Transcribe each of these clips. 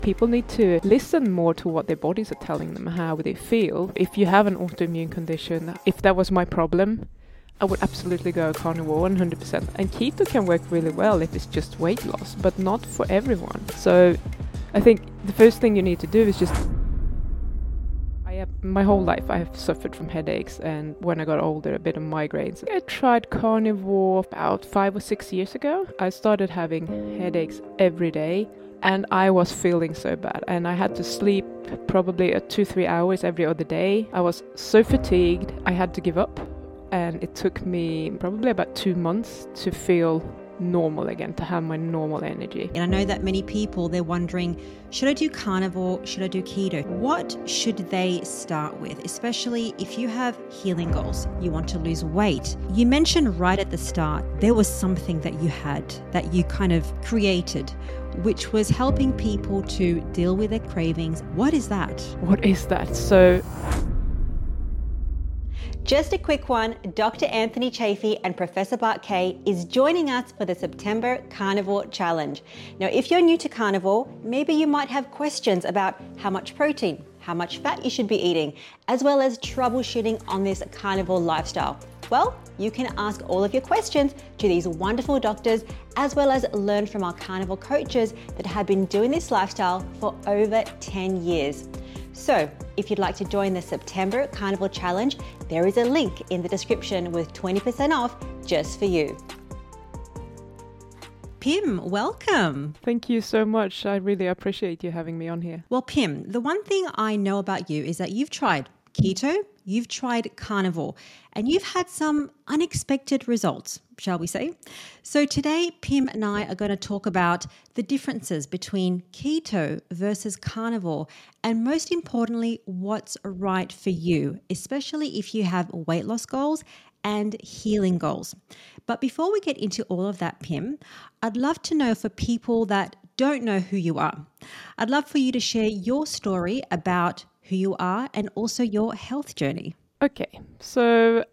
People need to listen more to what their bodies are telling them, how they feel. If you have an autoimmune condition, if that was my problem, I would absolutely go carnivore 100%. And keto can work really well if it's just weight loss, but not for everyone. So I think the first thing you need to do is just... my whole life I have suffered from headaches, and when I got older, a bit of migraines. I tried carnivore about 5 or 6 years ago. I started having headaches every day, and I was feeling so bad, and I had to sleep probably 2-3 hours every other day. I was so fatigued, I had to give up, and it took me probably about 2 months to feel normal again, to have my normal energy. And I know that many people, they're wondering, should I do carnivore? Should I do keto? What should they start with, especially if you have healing goals, you want to lose weight? You mentioned right at the start, there was something that you had, that you kind of created, which was helping people to deal with their cravings. What is that? What is that? So... just a quick one, Dr. Anthony Chaffee and Professor Bart Kay is joining us for the September Carnivore Challenge. Now, if you're new to carnivore, maybe you might have questions about how much protein, how much fat you should be eating, as well as troubleshooting on this carnivore lifestyle. Well, you can ask all of your questions to these wonderful doctors, as well as learn from our carnivore coaches that have been doing this lifestyle for over 10 years. So, if you'd like to join the September Carnivore Challenge, there is a link in the description with 20% off just for you. Pim, welcome. Thank you so much. I really appreciate you having me on here. Well, Pim, the one thing I know about you is that you've tried keto, you've tried carnivore, and you've had some unexpected results, shall we say. So today, Pim and I are going to talk about the differences between keto versus carnivore, and most importantly, what's right for you, especially if you have weight loss goals and healing goals. But before we get into all of that, Pim, I'd love to know, for people that don't know who you are, I'd love for you to share your story about who you are and also your health journey. Okay, so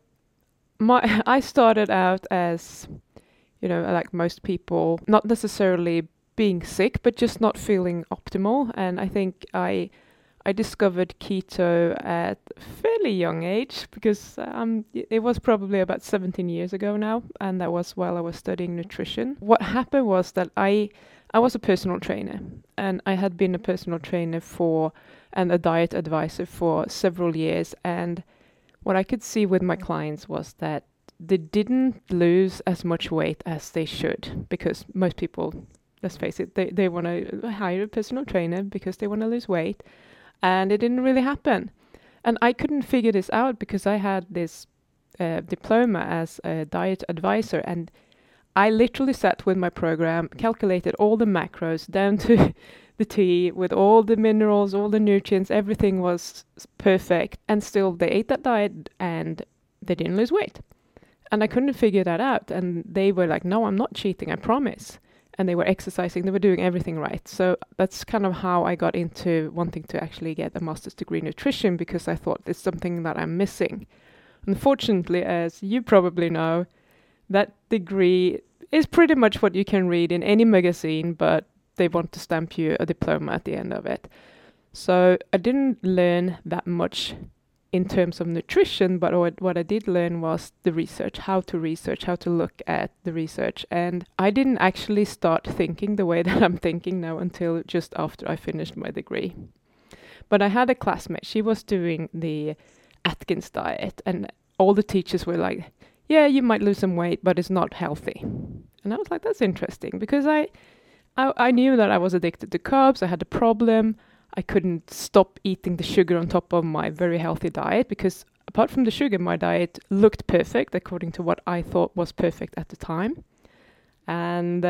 I started out as, like most people, not necessarily being sick, but just not feeling optimal. And I think I discovered keto at a fairly young age, because it was probably about 17 years ago now, and that was while I was studying nutrition. What happened was that I was a personal trainer, and I had been a personal trainer and a diet advisor for several years. And what I could see with my clients was that they didn't lose as much weight as they should, because most people, let's face it, they want to hire a personal trainer because they want to lose weight, and it didn't really happen. And I couldn't figure this out because I had this diploma as a diet advisor, and I literally sat with my program, calculated all the macros down to the T, with all the minerals, all the nutrients, everything was perfect. And still they ate that diet and they didn't lose weight. And I couldn't figure that out. And they were like, no, I'm not cheating, I promise. And they were exercising, they were doing everything right. So that's kind of how I got into wanting to actually get a master's degree in nutrition, because I thought it's something that I'm missing. Unfortunately, as you probably know, that degree is pretty much what you can read in any magazine, but they want to stamp you a diploma at the end of it. So I didn't learn that much in terms of nutrition, but what I did learn was the research, how to look at the research. And I didn't actually start thinking the way that I'm thinking now until just after I finished my degree. But I had a classmate, she was doing the Atkins diet, and all the teachers were like, yeah, you might lose some weight, but it's not healthy. And I was like, that's interesting, because I knew that I was addicted to carbs. I had a problem. I couldn't stop eating the sugar on top of my very healthy diet, because apart from the sugar, my diet looked perfect according to what I thought was perfect at the time. And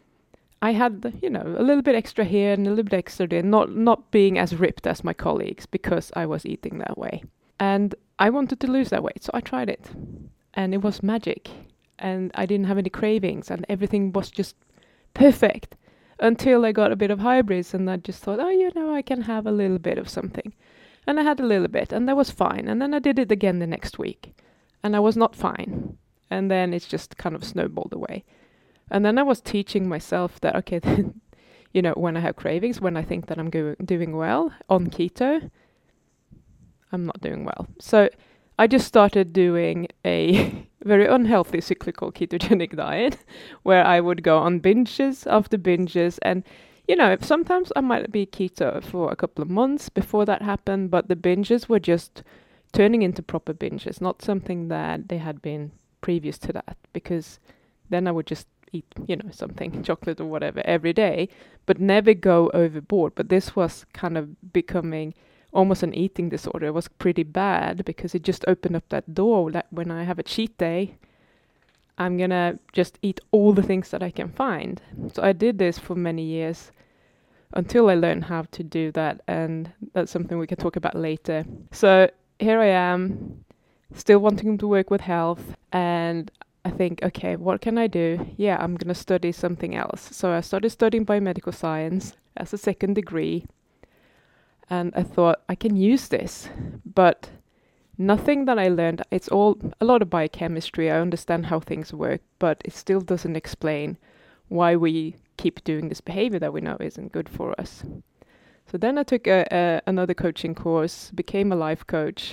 I had, a little bit extra here and a little bit extra there, not being as ripped as my colleagues, because I was eating that way. And I wanted to lose that weight, so I tried it. And it was magic. And I didn't have any cravings, and everything was just perfect. Until I got a bit of hybrids, and I just thought, I can have a little bit of something. And I had a little bit, and that was fine. And then I did it again the next week, and I was not fine. And then it's just kind of snowballed away. And then I was teaching myself that, okay, when I have cravings, when I think that I'm doing well on keto, I'm not doing well. So I just started doing a very unhealthy cyclical ketogenic diet where I would go on binges after binges. And, sometimes I might be keto for a couple of months before that happened, but the binges were just turning into proper binges, not something that they had been previous to that, because then I would just eat, something, chocolate or whatever, every day, but never go overboard. But this was kind of becoming almost an eating disorder. It was pretty bad because it just opened up that door that when I have a cheat day, I'm gonna just eat all the things that I can find. So I did this for many years until I learned how to do that, and that's something we can talk about later. So here I am, still wanting to work with health, and I think, okay, what can I do? Yeah, I'm gonna study something else. So I started studying biomedical science as a second degree, and I thought I can use this, but nothing that I learned, it's all a lot of biochemistry. I understand how things work, but it still doesn't explain why we keep doing this behavior that we know isn't good for us. So then I took another coaching course, became a life coach,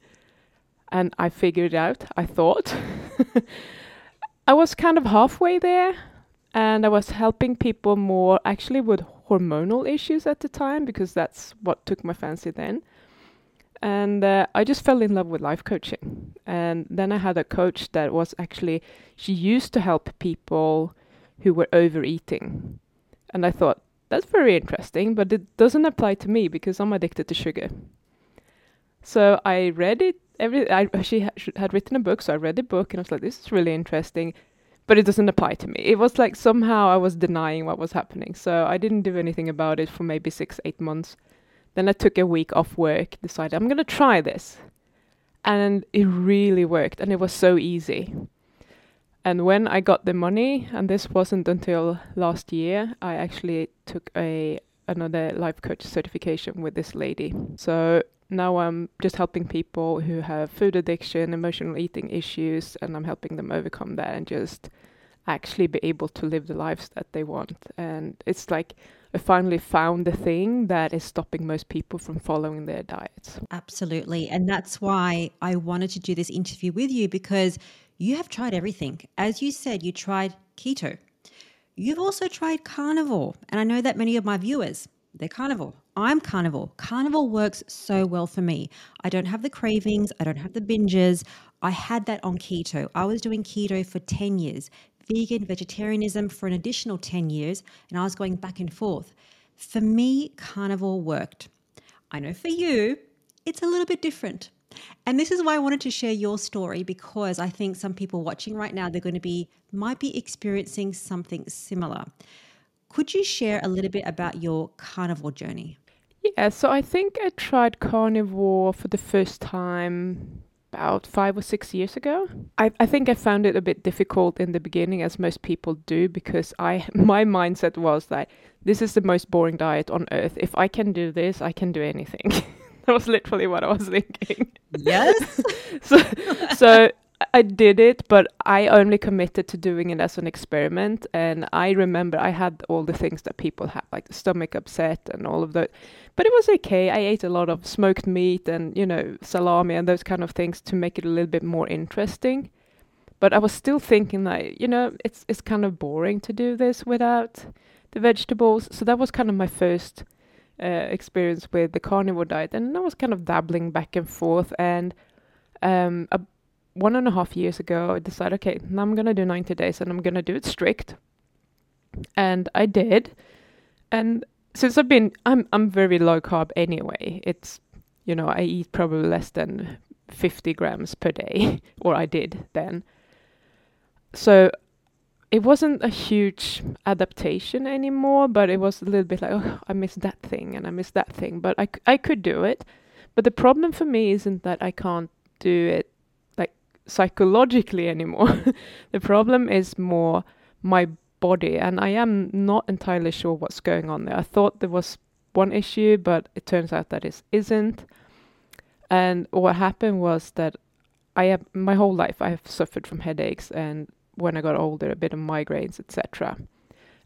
and I figured out, I thought. I was kind of halfway there, and I was helping people more actually with hormonal issues at the time, because that's what took my fancy then. And I just fell in love with life coaching. And then I had a coach that was actually, she used to help people who were overeating. And I thought, that's very interesting, but it doesn't apply to me because I'm addicted to sugar. So I read it. She had written a book, so I read the book and I was like, this is really interesting, but it doesn't apply to me. It was like somehow I was denying what was happening. So I didn't do anything about it for maybe 6-8 months. Then I took a week off work, decided I'm going to try this. And it really worked, and it was so easy. And when I got the money, and this wasn't until last year, I actually took another life coach certification with this lady. So now I'm just helping people who have food addiction, emotional eating issues, and I'm helping them overcome that and just actually be able to live the lives that they want. And it's like I finally found the thing that is stopping most people from following their diets. Absolutely. And that's why I wanted to do this interview with you, because you have tried everything. As you said, you tried keto. You've also tried carnivore. And I know that many of my viewers, they're carnivore. I'm carnivore. Carnivore works so well for me. I don't have the cravings. I don't have the binges. I had that on keto. I was doing keto for 10 years, vegan, vegetarianism for an additional 10 years, and I was going back and forth. For me, carnivore worked. I know for you, it's a little bit different. And this is why I wanted to share your story, because I think some people watching right now, might be experiencing something similar. Could you share a little bit about your carnivore journey? Yeah, so I think I tried carnivore for the first time about 5 or 6 years ago. I think I found it a bit difficult in the beginning, as most people do, because my mindset was that this is the most boring diet on earth. If I can do this, I can do anything. That was literally what I was thinking. Yes. So I did it, but I only committed to doing it as an experiment. And I remember I had all the things that people have, like the stomach upset and all of that. But it was okay. I ate a lot of smoked meat and, salami and those kind of things to make it a little bit more interesting. But I was still thinking that, it's kind of boring to do this without the vegetables. So that was kind of my first experience with the carnivore diet. And I was kind of dabbling back and forth. And 1.5 years ago, I decided, okay, now I'm going to do 90 days and I'm going to do it strict. And I did. And since I'm very low carb anyway. It's, I eat probably less than 50 grams per day, or I did then. So it wasn't a huge adaptation anymore, but it was a little bit like, oh, I missed that thing and I missed that thing. But I could do it. But the problem for me isn't that I can't do it like psychologically anymore. The problem is more my body, and I am not entirely sure what's going on there. I thought there was one issue, but it turns out that it isn't. And what happened was that my whole life I have suffered from headaches, and when I got older, a bit of migraines, etc.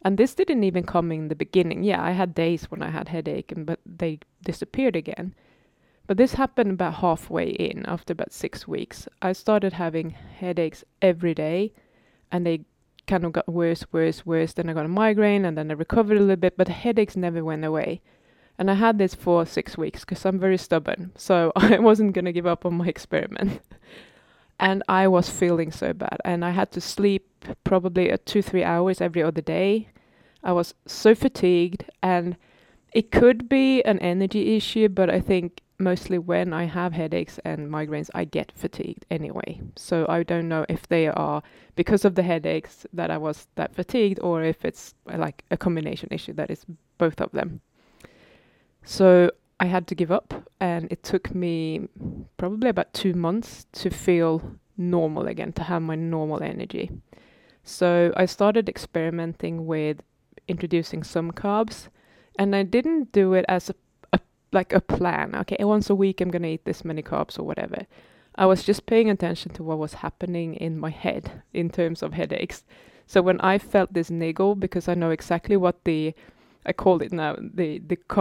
And this didn't even come in the beginning. Yeah, I had days when I had headache, but they disappeared again. But this happened about halfway in, after about 6 weeks. I started having headaches every day, and they kind of got worse, worse, worse. Then I got a migraine, and then I recovered a little bit, but the headaches never went away. And I had this for 6 weeks because I'm very stubborn. So I wasn't going to give up on my experiment. And I was feeling so bad. And I had to sleep probably 2-3 hours every other day. I was so fatigued, and it could be an energy issue, but I think mostly when I have headaches and migraines, I get fatigued anyway. So I don't know if they are because of the headaches that I was that fatigued, or if it's like a combination issue that is both of them. So I had to give up, and it took me probably about 2 months to feel normal again, to have my normal energy. So I started experimenting with introducing some carbs, and I didn't do it as a plan. Okay, once a week I'm gonna eat this many carbs or whatever. I was just paying attention to what was happening in my head in terms of headaches. So when I felt this niggle, because I know exactly what I call it now, the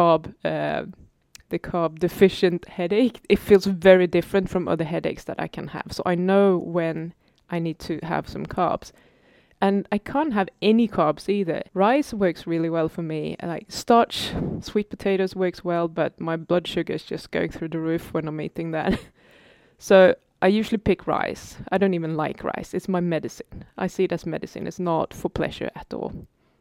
carb deficient headache, it feels very different from other headaches that I can have. So I know when I need to have some carbs. And I can't have any carbs either. Rice works really well for me. Like starch, sweet potatoes works well, but my blood sugar is just going through the roof when I'm eating that. So I usually pick rice. I don't even like rice. It's my medicine. I see it as medicine. It's not for pleasure at all.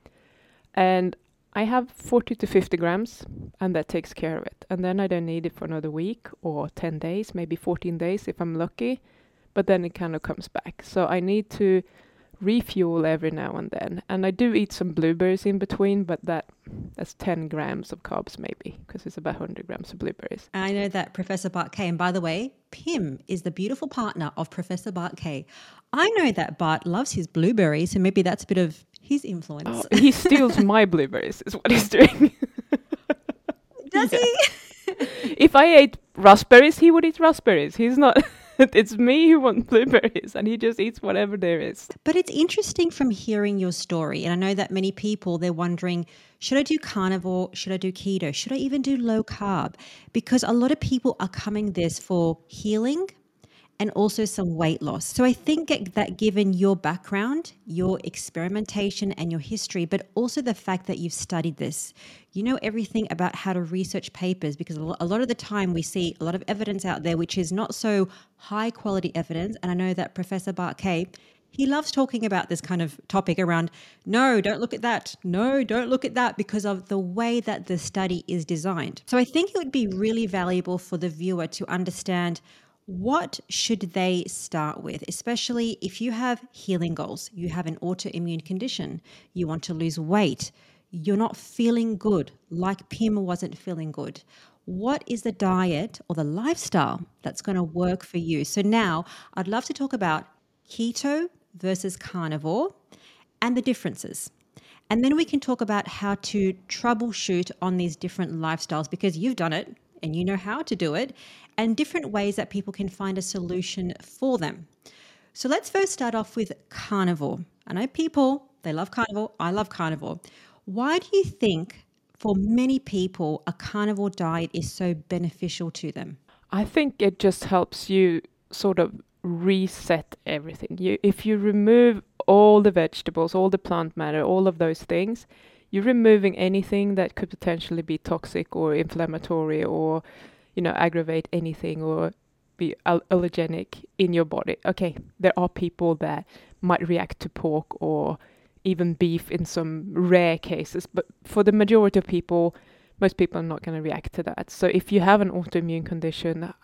And I have 40 to 50 grams, and that takes care of it. And then I don't need it for another week or 10 days, maybe 14 days if I'm lucky. But then it kind of comes back. So I need to refuel every now and then. And I do eat some blueberries in between, but that's 10 grams of carbs maybe, because it's about 100 grams of blueberries. I know that Professor Bart K, and by the way, Pim is the beautiful partner of Professor Bart K. I know that Bart loves his blueberries, so maybe that's a bit of his influence. Oh, he steals my blueberries is what he's doing. Does he? If I ate raspberries, he would eat raspberries. He's not... It's me who wants blueberries, and he just eats whatever there is. But it's interesting from hearing your story, and I know that many people, they're wondering, should I do carnivore? Should I do keto? Should I even do low carb? Because a lot of people are coming this for healing and also some weight loss. So I think that given your background, your experimentation and your history, but also the fact that you've studied this, you know everything about how to research papers, because a lot of the time we see a lot of evidence out there which is not so high quality evidence. And I know that Professor Bart K, he loves talking about this kind of topic around, no, don't look at that. No, don't look at that, because of the way that the study is designed. So I think it would be really valuable for the viewer to understand what should they start with, especially if you have healing goals, you have an autoimmune condition, you want to lose weight, you're not feeling good like Pim wasn't feeling good. What is the diet or the lifestyle that's going to work for you? So now I'd love to talk about keto versus carnivore and the differences. And then we can talk about how to troubleshoot on these different lifestyles, because you've done it and you know how to do it, and different ways that people can find a solution for them. So let's first start off with carnivore. I know people, they love carnivore. I love carnivore. Why do you think for many people a carnivore diet is so beneficial to them? I think it just helps you sort of reset everything. If you remove all the vegetables, all the plant matter, all of those things, you're removing anything that could potentially be toxic or inflammatory or, aggravate anything or be allergenic in your body. Okay, there are people that might react to pork or even beef in some rare cases, but for the majority of people, most people are not going to react to that. So if you have an autoimmune condition,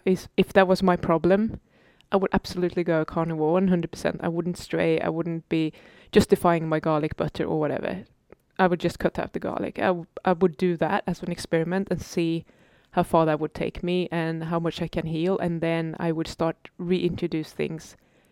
if that was my problem, I would absolutely go carnivore 100%. I wouldn't stray. I wouldn't be justifying my garlic butter or whatever. I would just cut out the garlic. I would do that as an experiment and see how far that would take me and how much I can heal. And then I would start reintroduce things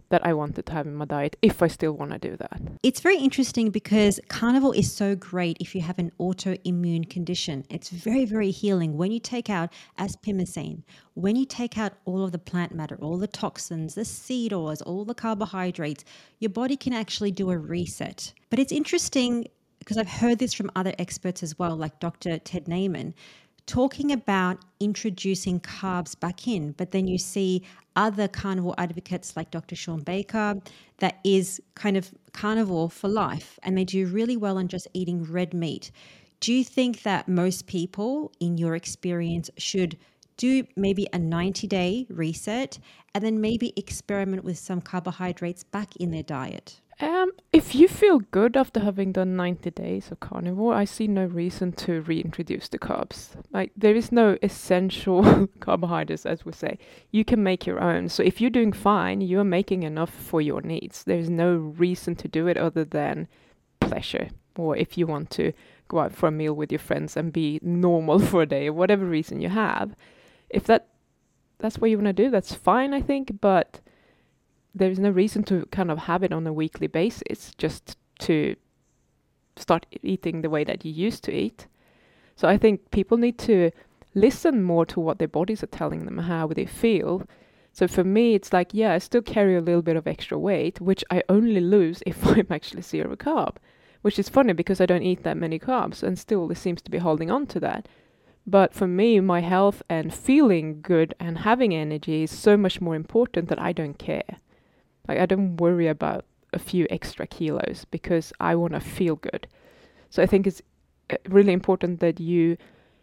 that I wanted to have in my diet if I still want to do that. It's very interesting because carnivore is so great if you have an autoimmune condition. It's very, very healing when you take out, as Pim is saying, when you take out all of the plant matter, all the toxins, the seed oils, all the carbohydrates, your body can actually do a reset. But it's interesting because I've heard this from other experts as well, like Dr. Ted Naiman, talking about introducing carbs back in, but then you see other carnivore advocates like Dr. Sean Baker that is kind of carnivore for life, and they do really well on just eating red meat. Do you think that most people, in your experience, should do maybe a 90-day reset and then maybe experiment with some carbohydrates back in their diet? If you feel good after having done 90 days of carnivore, I see no reason to reintroduce the carbs. Like, there is no essential carbohydrates, as we say. You can make your own. So if you're doing fine, you're making enough for your needs. There's no reason to do it other than pleasure. Or if you want to go out for a meal with your friends and be normal for a day, or whatever reason you have. If that's what you want to do, that's fine, I think. But there's no reason to kind of have it on a weekly basis just to start eating the way that you used to eat. So I think people need to listen more to what their bodies are telling them, how they feel. So for me, it's like, yeah, I still carry a little bit of extra weight, which I only lose if I'm actually zero carb, which is funny because I don't eat that many carbs and still it seems to be holding on to that. But for me, my health and feeling good and having energy is so much more important that I don't care. Like, I don't worry about a few extra kilos because I want to feel good. So I think it's really important that you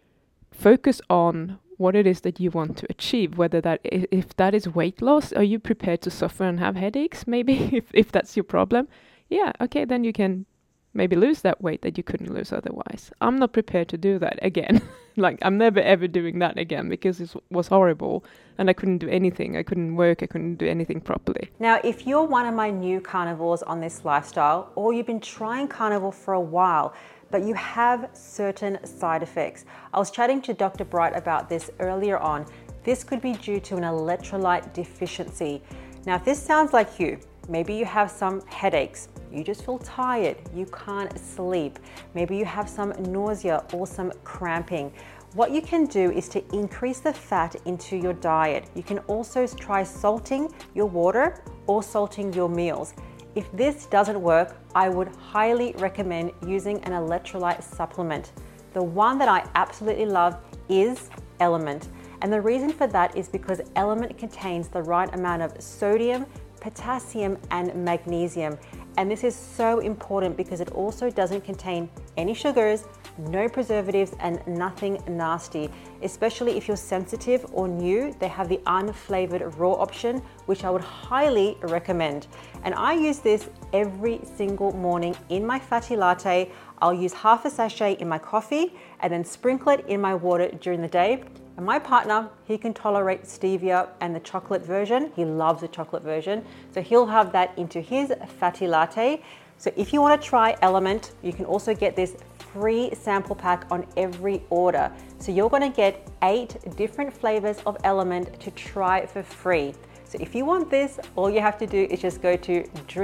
focus on what it is that you want to achieve, whether that if that is weight loss. Are you prepared to suffer and have headaches? Maybe if that's your problem. Yeah, okay, then you can maybe lose that weight that you couldn't lose otherwise. I'm not prepared to do that again. Like, I'm never ever doing that again because it was horrible and I couldn't do anything. I couldn't work. I couldn't do anything properly. Now, if you're one of my new carnivores on this lifestyle, or you've been trying carnivore for a while, but you have certain side effects. I was chatting to Dr. Bright about this earlier on. This could be due to an electrolyte deficiency. Now, if this sounds like you, maybe you have some headaches, you just feel tired, you can't sleep, maybe you have some nausea or some cramping. What you can do is to increase the fat into your diet. You can also try salting your water or salting your meals. If this doesn't work, I would highly recommend using an electrolyte supplement. The one that I absolutely love is Element. And the reason for that is because Element contains the right amount of sodium, potassium, and magnesium. And this is so important because it also doesn't contain any sugars, no preservatives, and nothing nasty. Especially if you're sensitive or new, they have the unflavored raw option, which I would highly recommend. And I use this every single morning in my fatty latte. I'll use half a sachet in my coffee and then sprinkle it in my water during the day. And my partner, he can tolerate stevia and the chocolate version. He loves the chocolate version. So he'll have that into his fatty latte. So if you want to try Element, you can also get this free sample pack on every order. So you're going to get 8 different flavors of Element to try for free. So if you want this, all you have to do is just go to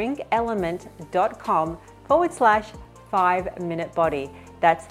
drinkelement.com/5minutebody. That's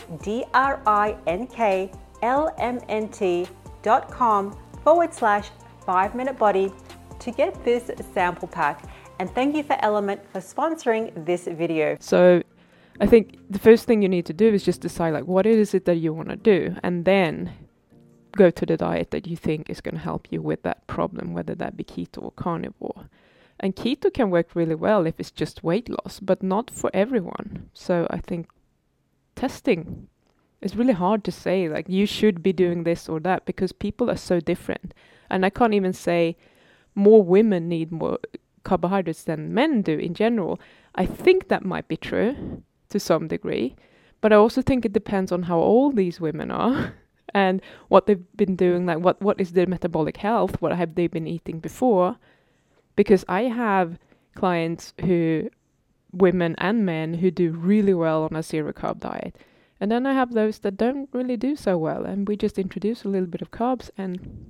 DRINKLMNT.com/5minutebody to get this sample pack. And thank you for Element for sponsoring this video. So I think the first thing you need to do is just decide, like, what is it that you want to do, and then go to the diet that you think is going to help you with that problem, whether that be keto or carnivore. And keto can work really well if it's just weight loss, but not for everyone. So I think testing is really hard to say, like, you should be doing this or that, because people are so different. And I can't even say more women need more carbohydrates than men do in general. I think that might be true to some degree, but I also think it depends on how old these women are and what they've been doing, like what is their metabolic health, what have they been eating before. Because I have clients who, women and men, who do really well on a zero carb diet. And then I have those that don't really do so well, and we just introduce a little bit of carbs and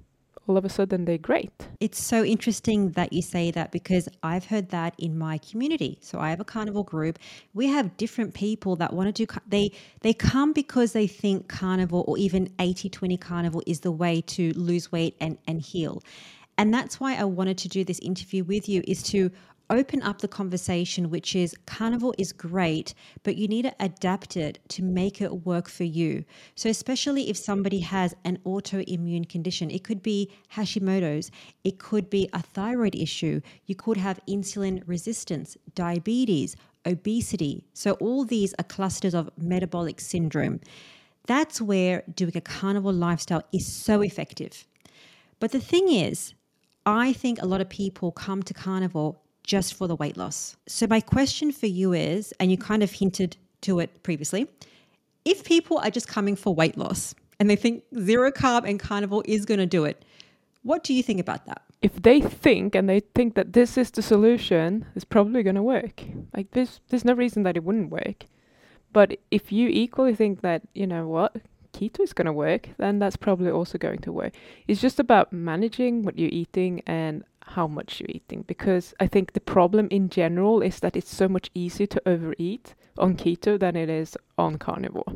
all of a sudden they're great. It's so interesting that you say that because I've heard that in my community. So I have a carnivore group. We have different people that want to do, they come because they think carnivore or even 80-20 carnivore is the way to lose weight and heal. And that's why I wanted to do this interview with you, is to open up the conversation, which is carnivore is great, but you need to adapt it to make it work for you. So especially if somebody has an autoimmune condition, it could be Hashimoto's, it could be a thyroid issue, you could have insulin resistance, diabetes, obesity. So all these are clusters of metabolic syndrome. That's where doing a carnivore lifestyle is so effective. But the thing is, I think a lot of people come to carnivore just for the weight loss. So my question for you is, and you kind of hinted to it previously, if people are just coming for weight loss and they think zero carb and carnivore is going to do it, what do you think about that? If they think that this is the solution, it's probably going to work. Like there's no reason that it wouldn't work. But if you equally think that, you know what, keto is going to work, then that's probably also going to work. It's just about managing what you're eating and how much you're eating, because I think the problem in general is that it's so much easier to overeat on keto than it is on carnivore.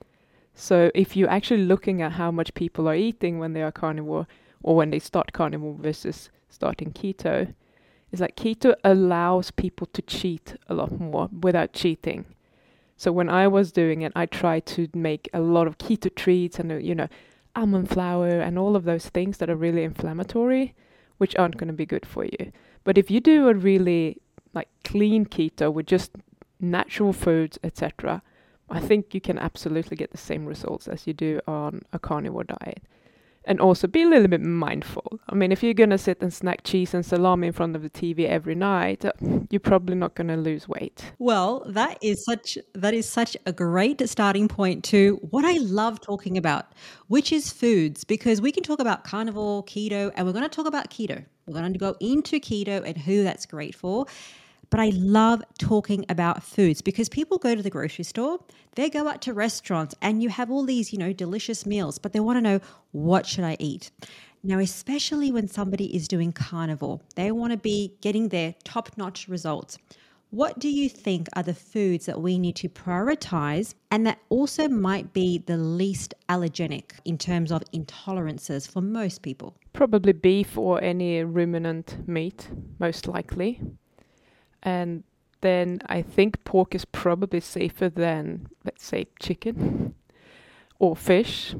So if you're actually looking at how much people are eating when they are carnivore or when they start carnivore versus starting keto, it's like keto allows people to cheat a lot more without cheating. So when I was doing it, I tried to make a lot of keto treats and, you know, almond flour and all of those things that are really inflammatory, which aren't going to be good for you. But if you do a really like clean keto with just natural foods, etc., I think you can absolutely get the same results as you do on a carnivore diet. And also be a little bit mindful. I mean, if you're going to sit and snack cheese and salami in front of the TV every night, you're probably not going to lose weight. Well, that is such a great starting point to what I love talking about, which is foods, because we can talk about carnivore, keto, and we're going to talk about keto. We're going to go into keto and who that's great for. But I love talking about foods because people go to the grocery store, they go out to restaurants, and you have all these, you know, delicious meals, but they want to know, what should I eat? Now, especially when somebody is doing carnivore, they want to be getting their top-notch results. What do you think are the foods that we need to prioritize and that also might be the least allergenic in terms of intolerances for most people? Probably beef or any ruminant meat, most likely. And then I think pork is probably safer than, let's say, chicken or fish.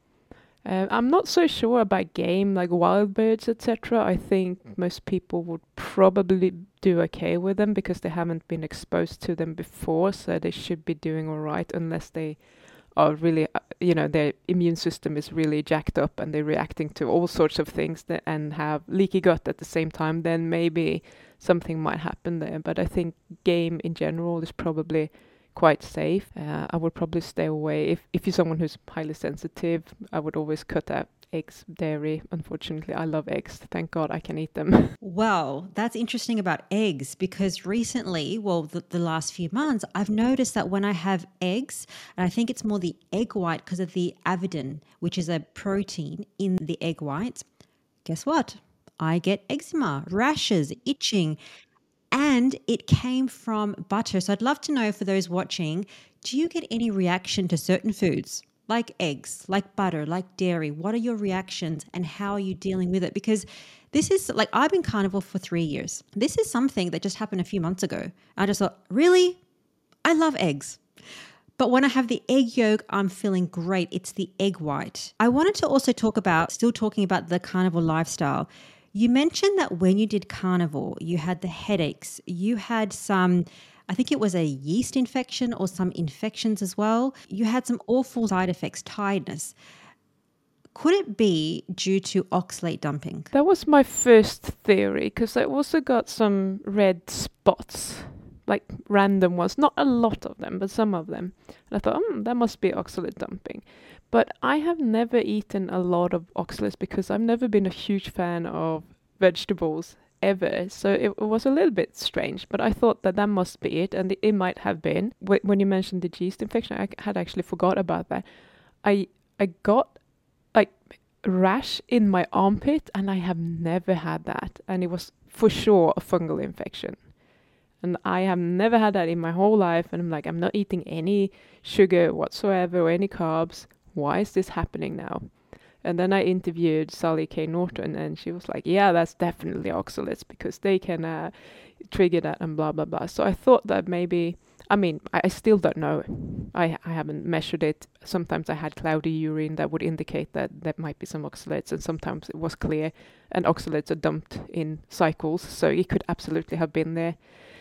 I'm not so sure about game like wild birds, etc. I think most people would probably do okay with them because they haven't been exposed to them before, so they should be doing all right unless they are really, their immune system is really jacked up and they're reacting to all sorts of things and have leaky gut at the same time, then maybe something might happen there. But I think game in general is probably quite safe. I would probably stay away. If you're someone who's highly sensitive, I would always cut out eggs, dairy. Unfortunately, I love eggs. Thank God I can eat them. Wow, that's interesting about eggs because recently, the last few months, I've noticed that when I have eggs, and I think it's more the egg white because of the avidin, which is a protein in the egg whites, guess what? I get eczema, rashes, itching, and it came from butter. So I'd love to know for those watching, do you get any reaction to certain foods? Like eggs, like butter, like dairy? What are your reactions and how are you dealing with it? Because this is like, I've been carnivore for 3 years. This is something that just happened a few months ago. I just thought, really? I love eggs. But when I have the egg yolk, I'm feeling great. It's the egg white. I wanted to also still talking about the carnivore lifestyle. You mentioned that when you did carnivore, you had the headaches. You had some, I think it was a yeast infection or some infections as well. You had some awful side effects, tiredness. Could it be due to oxalate dumping? That was my first theory because I also got some red spots, like random ones, not a lot of them, but some of them. And I thought, that must be oxalate dumping. But I have never eaten a lot of oxalates because I've never been a huge fan of vegetables ever. So it was a little bit strange, but I thought that must be it. And it might have been. When you mentioned the yeast infection, I had actually forgot about that. I got, like, rash in my armpit, and I have never had that. And it was for sure a fungal infection. And I have never had that in my whole life. And I'm like, I'm not eating any sugar whatsoever or any carbs. Why is this happening now? And then I interviewed Sally K. Norton, and she was like, yeah, that's definitely oxalates because they can trigger that and blah, blah, blah. So I thought that maybe, I mean, I still don't know. I haven't measured it. Sometimes I had cloudy urine that would indicate that there might be some oxalates, and sometimes it was clear, and oxalates are dumped in cycles. So it could absolutely have been there.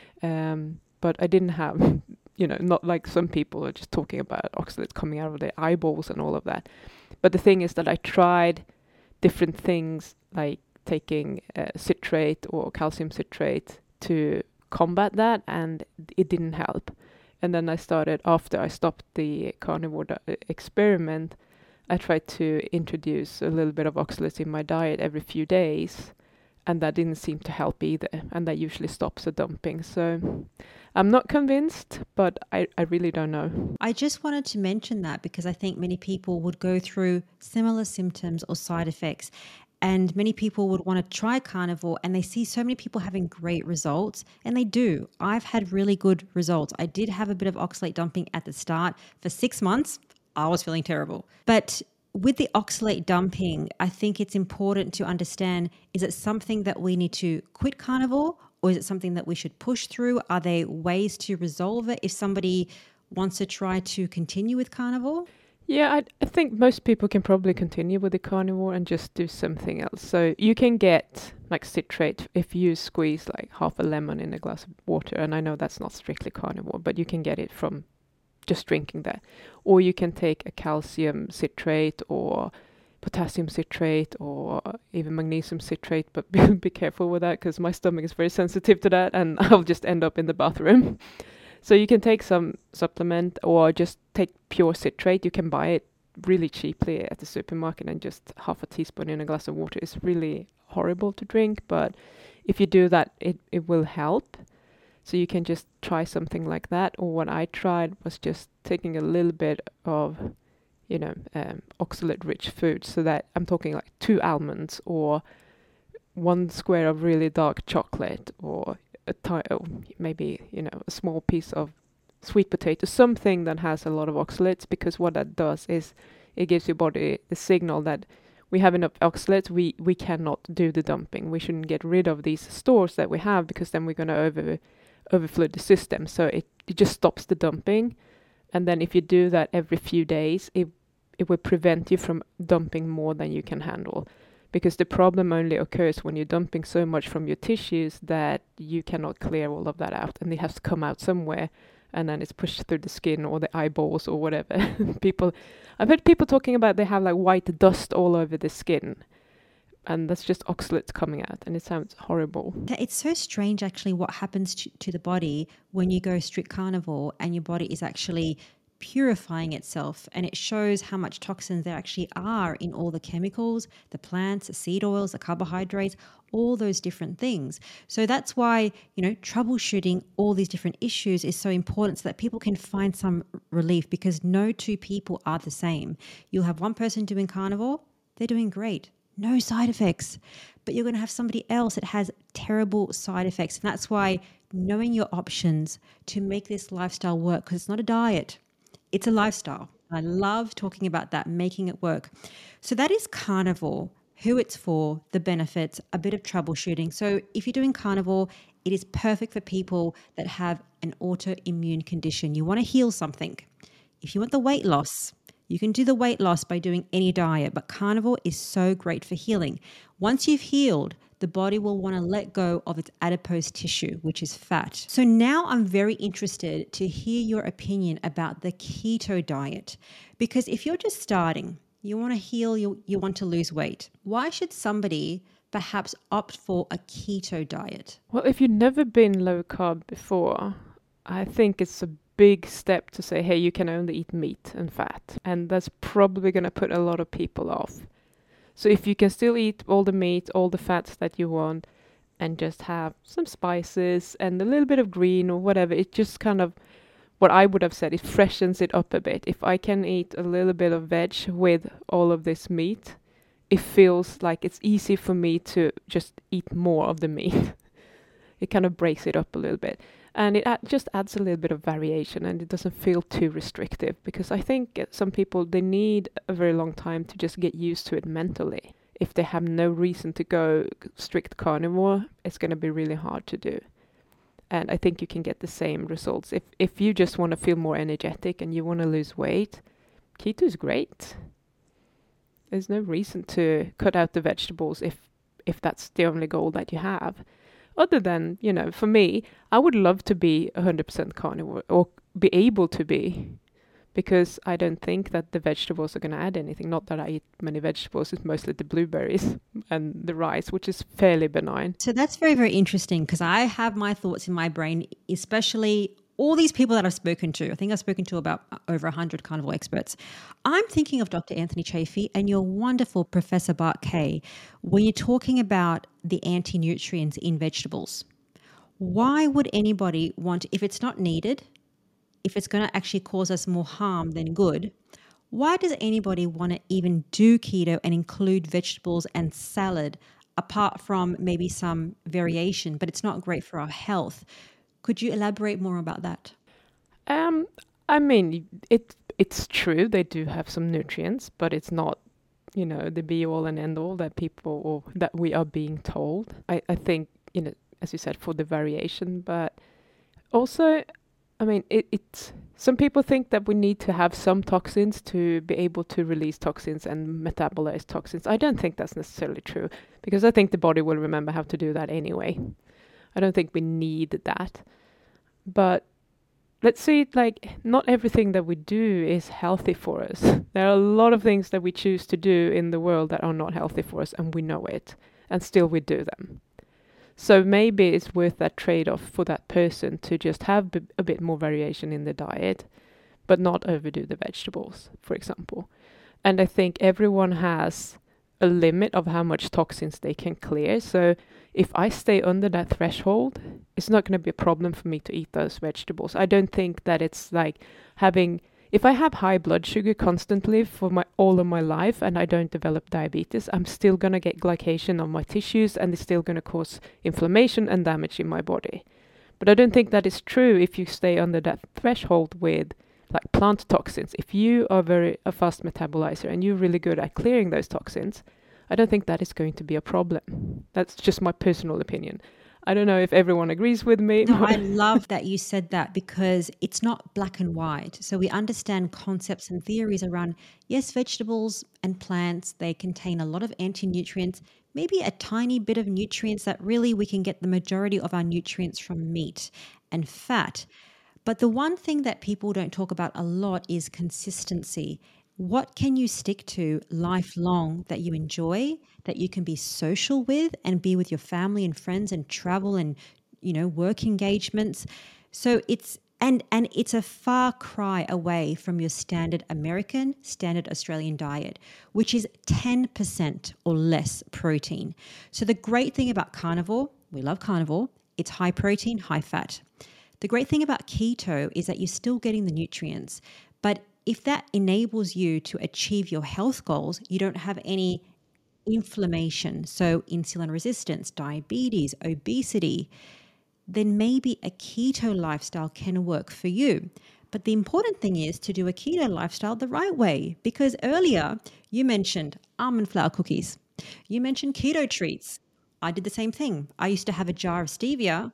But I didn't have, not like some people are just talking about oxalates coming out of their eyeballs and all of that. But the thing is that I tried different things like taking citrate or calcium citrate to combat that, and it didn't help. And then after I stopped the carnivore experiment, I tried to introduce a little bit of oxalates in my diet every few days, and that didn't seem to help either, and that usually stops the dumping. So I'm not convinced, but I really don't know. I just wanted to mention that because I think many people would go through similar symptoms or side effects, and many people would want to try carnivore, and they see so many people having great results, and they do. I've had really good results. I did have a bit of oxalate dumping at the start. For 6 months, I was feeling terrible. But with the oxalate dumping, I think it's important to understand, is it something that we need to quit carnivore, or is it something that we should push through? Are there ways to resolve it if somebody wants to try to continue with carnivore? Yeah, I think most people can probably continue with the carnivore and just do something else. So you can get like citrate if you squeeze like half a lemon in a glass of water. And I know that's not strictly carnivore, but you can get it from just drinking that. Or you can take a calcium citrate or potassium citrate or even magnesium citrate, but be careful with that because my stomach is very sensitive to that and I'll just end up in the bathroom. So you can take some supplement or just take pure citrate. You can buy it really cheaply at the supermarket, and just half a teaspoon in a glass of water is really horrible to drink. But if you do that, it will help. So you can just try something like that. Or what I tried was just taking a little bit of, oxalate-rich food. So that I'm talking like 2 almonds or 1 square of really dark chocolate, or maybe a small piece of sweet potato, something that has a lot of oxalates, because what that does is it gives your body the signal that we have enough oxalates, we cannot do the dumping. We shouldn't get rid of these stores that we have, because then we're going to overflood the system. So it just stops the dumping. And then if you do that every few days, it will prevent you from dumping more than you can handle. Because the problem only occurs when you're dumping so much from your tissues that you cannot clear all of that out, and it has to come out somewhere, and then it's pushed through the skin or the eyeballs or whatever. I've heard people talking about they have like white dust all over the skin, and that's just oxalates coming out, and it sounds horrible. It's so strange actually what happens to the body when you go strict carnivore and your body is actually purifying itself, and it shows how much toxins there actually are in all the chemicals, the plants, the seed oils, the carbohydrates, all those different things. So that's why, troubleshooting all these different issues is so important, so that people can find some relief, because no 2 people are the same. You'll have one person doing carnivore, they're doing great, no side effects, but you're going to have somebody else that has terrible side effects. And that's why knowing your options to make this lifestyle work, because it's not a diet, it's a lifestyle. I love talking about that, making it work. So that is carnivore, who it's for, the benefits, a bit of troubleshooting. So if you're doing carnivore, it is perfect for people that have an autoimmune condition. You want to heal something. If you want the weight loss, you can do the weight loss by doing any diet, but carnivore is so great for healing. Once you've healed, the body will want to let go of its adipose tissue, which is fat. So now I'm very interested to hear your opinion about the keto diet, because if you're just starting, you want to heal, you want to lose weight, why should somebody perhaps opt for a keto diet? Well, if you've never been low carb before, I think it's a big step to say, hey, you can only eat meat and fat. And that's probably going to put a lot of people off. So if you can still eat all the meat, all the fats that you want, and just have some spices and a little bit of green or whatever, it just kind of, what I would have said, it freshens it up a bit. If I can eat a little bit of veg with all of this meat, it feels like it's easy for me to just eat more of the meat. It kind of breaks it up a little bit. And it just adds a little bit of variation, and it doesn't feel too restrictive, because I think some people, they need a very long time to just get used to it mentally. If they have no reason to go strict carnivore, it's going to be really hard to do. And I think you can get the same results. If you just want to feel more energetic and you want to lose weight, keto is great. There's no reason to cut out the vegetables if that's the only goal that you have. Other than, for me, I would love to be 100% carnivore, or be able to be, because I don't think that the vegetables are going to add anything. Not that I eat many vegetables, it's mostly the blueberries and the rice, which is fairly benign. So that's very, very interesting, because I have my thoughts in my brain, especially all these people that I've spoken to. I think I've spoken to about over 100 carnivore experts. I'm thinking of Dr. Anthony Chaffee and your wonderful Professor Bart Kay when you're talking about the anti-nutrients in vegetables. Why would anybody want, if it's not needed, if it's going to actually cause us more harm than good, why does anybody want to even do keto and include vegetables and salad, apart from maybe some variation, but it's not great for our health? Could you elaborate more about that? I mean, it's true, they do have some nutrients, but it's not, the be all and end all that people, or that we are being told. I think, as you said, for the variation, but also, I mean, it's some people think that we need to have some toxins to be able to release toxins and metabolize toxins. I don't think that's necessarily true, because I think the body will remember how to do that anyway. I don't think we need that. But let's see, not everything that we do is healthy for us. There are a lot of things that we choose to do in the world that are not healthy for us, and we know it, and still we do them. So maybe it's worth that trade-off for that person to just have a bit more variation in the diet, but not overdo the vegetables, for example. And I think everyone has a limit of how much toxins they can clear. So if I stay under that threshold, it's not going to be a problem for me to eat those vegetables. I don't think that it's like if I have high blood sugar constantly for all of my life and I don't develop diabetes, I'm still going to get glycation on my tissues, and it's still going to cause inflammation and damage in my body. But I don't think that is true if you stay under that threshold with plant toxins. If you are a fast metabolizer and you're really good at clearing those toxins, I don't think that is going to be a problem. That's just my personal opinion. I don't know if everyone agrees with me. No, I love that you said that, because it's not black and white. So we understand concepts and theories around, yes, vegetables and plants, they contain a lot of anti-nutrients, maybe a tiny bit of nutrients that really we can get the majority of our nutrients from meat and fat. But the one thing that people don't talk about a lot is consistency. What can you stick to lifelong that you enjoy, that you can be social with and be with your family and friends and travel and, work engagements? So it's a far cry away from your standard American, standard Australian diet, which is 10% or less protein. So the great thing about carnivore, we love carnivore, it's high protein, high fat. The great thing about keto is that you're still getting the nutrients, but if that enables you to achieve your health goals, you don't have any inflammation, so insulin resistance, diabetes, obesity, then maybe a keto lifestyle can work for you. But the important thing is to do a keto lifestyle the right way, because earlier you mentioned almond flour cookies. You mentioned keto treats. I did the same thing. I used to have a jar of stevia.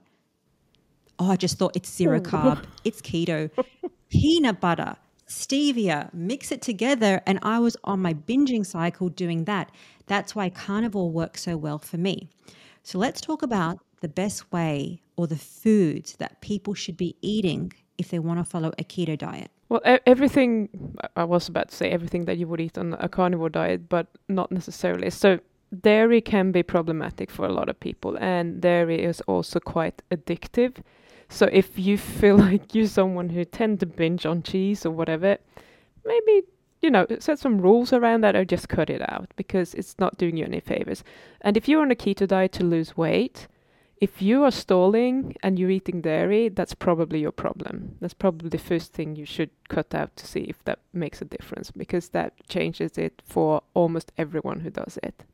Oh, I just thought it's zero carb. It's keto. Peanut butter, stevia, mix it together, and I was on my binging cycle doing that. That's why carnivore works so well for me. So let's talk about the best way, or the foods that people should be eating if they want to follow a keto diet. Well, everything, I was about to say everything that you would eat on a carnivore diet, but not necessarily. So dairy can be problematic for a lot of people, and dairy is also quite addictive. So if you feel like you're someone who tend to binge on cheese or whatever, maybe, set some rules around that, or just cut it out, because it's not doing you any favors. And if you're on a keto diet to lose weight, if you are stalling and you're eating dairy, that's probably your problem. That's probably the first thing you should cut out to see if that makes a difference, because that changes it for almost everyone who does it.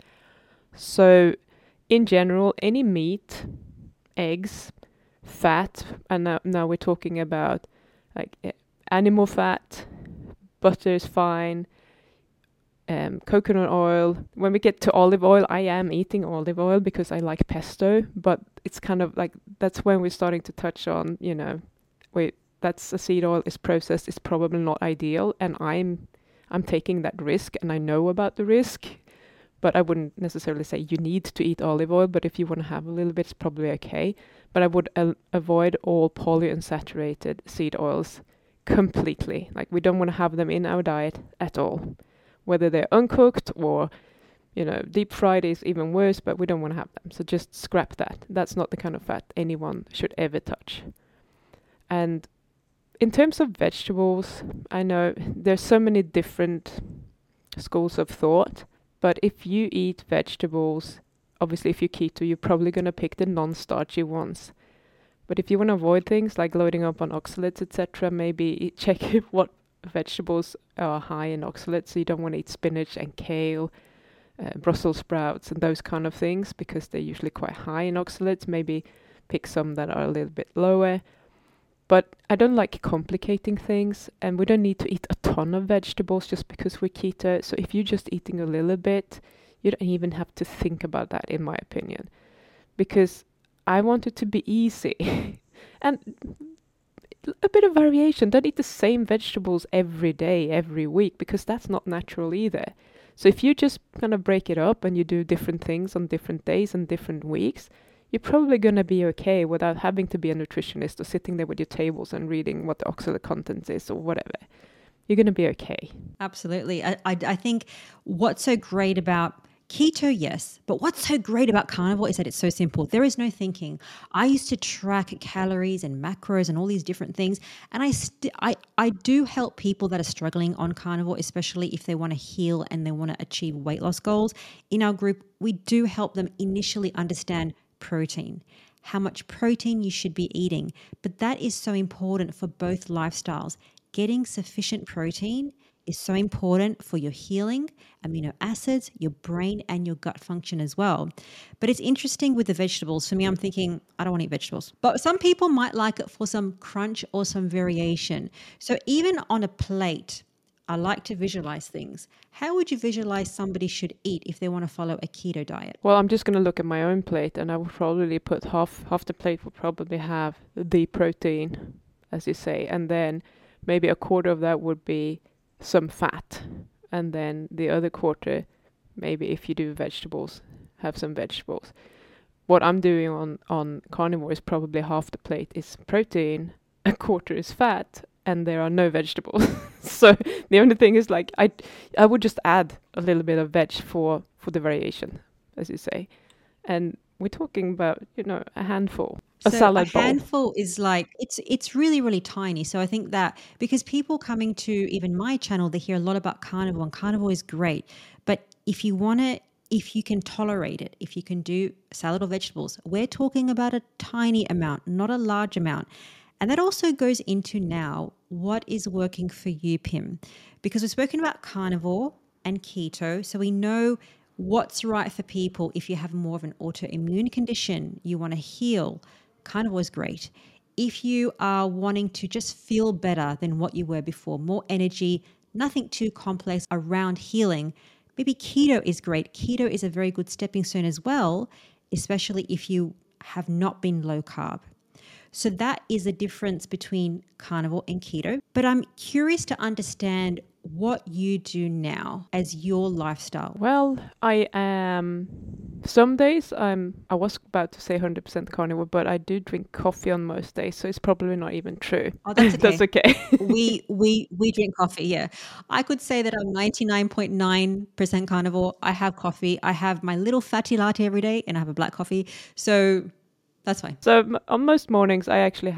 So in general, any meat, eggs, fat, and now we're talking about like animal fat, butter is fine, coconut oil. When we get to olive oil, I am eating olive oil because I like pesto, but it's kind of like, that's when we're starting to touch on, that's a seed oil, is processed, it's probably not ideal, and I'm taking that risk, and I know about the risk, but I wouldn't necessarily say you need to eat olive oil, but if you want to have a little bit, it's probably okay. But I would avoid all polyunsaturated seed oils completely. Like, we don't want to have them in our diet at all. Whether they're uncooked or, deep fried is even worse, but we don't want to have them. So just scrap that. That's not the kind of fat anyone should ever touch. And in terms of vegetables, I know there's so many different schools of thought, but if you eat vegetables, obviously if you're keto, you're probably going to pick the non-starchy ones. But if you want to avoid things like loading up on oxalates, etc., maybe check what vegetables are high in oxalates. So you don't want to eat spinach and kale, Brussels sprouts and those kind of things, because they're usually quite high in oxalates. Maybe pick some that are a little bit lower. But I don't like complicating things, and we don't need to eat a ton of vegetables just because we're keto. So if you're just eating a little bit, you don't even have to think about that, in my opinion, because I want it to be easy. And a bit of variation. Don't eat the same vegetables every day, every week, because that's not natural either. So if you just kind of break it up and you do different things on different days and different weeks, you're probably going to be okay without having to be a nutritionist or sitting there with your tables and reading what the oxalate content is or whatever. You're going to be okay. Absolutely. I think what's so great about keto, yes, but what's so great about carnivore is that it's so simple. There is no thinking. I used to track calories and macros and all these different things, and I do help people that are struggling on carnivore, especially if they want to heal and they want to achieve weight loss goals. In our group, we do help them initially understand protein, how much protein you should be eating, but that is so important for both lifestyles. Getting sufficient protein is so important for your healing, amino acids, your brain, and your gut function as well. But it's interesting with the vegetables. For me, I'm thinking, I don't want to eat vegetables. But some people might like it for some crunch or some variation. So even on a plate, I like to visualize things. How would you visualize somebody should eat if they want to follow a keto diet? Well, I'm just going to look at my own plate, and I would probably put half the plate would probably have the protein, as you say, and then maybe a quarter of that would be some fat, and then the other quarter, maybe if you do vegetables, have some vegetables. What I'm doing on carnivore is probably half the plate is protein, a quarter is fat, and there are no vegetables. So the only thing is, like, I would just add a little bit of veg for the variation, as you say. And we're talking about, a handful. A salad bowl. A handful is like, it's really, really tiny. So I think that because people coming to even my channel, they hear a lot about carnivore, and carnivore is great. But if you can tolerate it, if you can do salad or vegetables, we're talking about a tiny amount, not a large amount. And that also goes into now what is working for you, Pim, because we've spoken about carnivore and keto. So we know what's right for people. If you have more of an autoimmune condition, you want to heal, carnivore is great. If you are wanting to just feel better than what you were before, more energy, nothing too complex around healing, maybe keto is great. Keto is a very good stepping stone as well, especially if you have not been low carb. So that is the difference between carnivore and keto. But I'm curious to understand what you do now as your lifestyle. Well, I am, some days I was about to say 100% carnivore, but I do drink coffee on most days, so it's probably not even true. Oh, that's okay. That's okay. we drink coffee, yeah. I could say that I'm 99.9% carnivore. I have coffee. I have my little fatty latte every day, and I have a black coffee. So that's fine. So on most mornings, I actually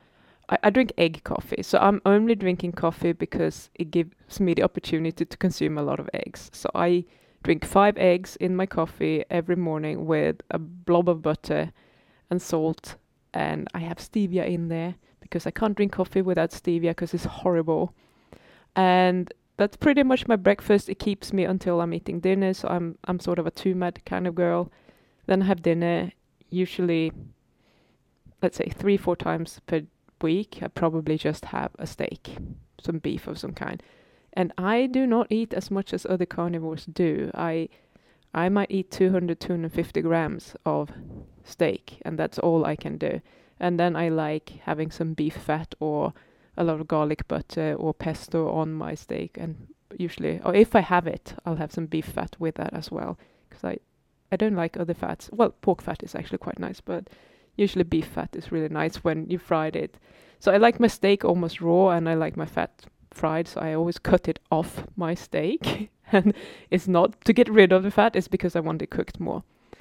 I drink egg coffee. So I'm only drinking coffee because it gives me the opportunity to consume a lot of eggs. So I drink 5 eggs in my coffee every morning with a blob of butter and salt, and I have stevia in there because I can't drink coffee without stevia because it's horrible. And that's pretty much my breakfast. It keeps me until I'm eating dinner, so I'm sort of a two-mad kind of girl. Then I have dinner, usually, let's say 3-4 times per week. I probably just have a steak, some beef of some kind. And I do not eat as much as other carnivores do. I might eat 200-250 grams of steak, and that's all I can do. And then I like having some beef fat or a lot of garlic butter or pesto on my steak. And usually, or if I have it, I'll have some beef fat with that as well. Because I don't like other fats. Well, pork fat is actually quite nice, but usually beef fat is really nice when you fried it. So I like my steak almost raw, and I like my fat fried, so I always cut it off my steak. And it's not to get rid of the fat, it's because I want it cooked more.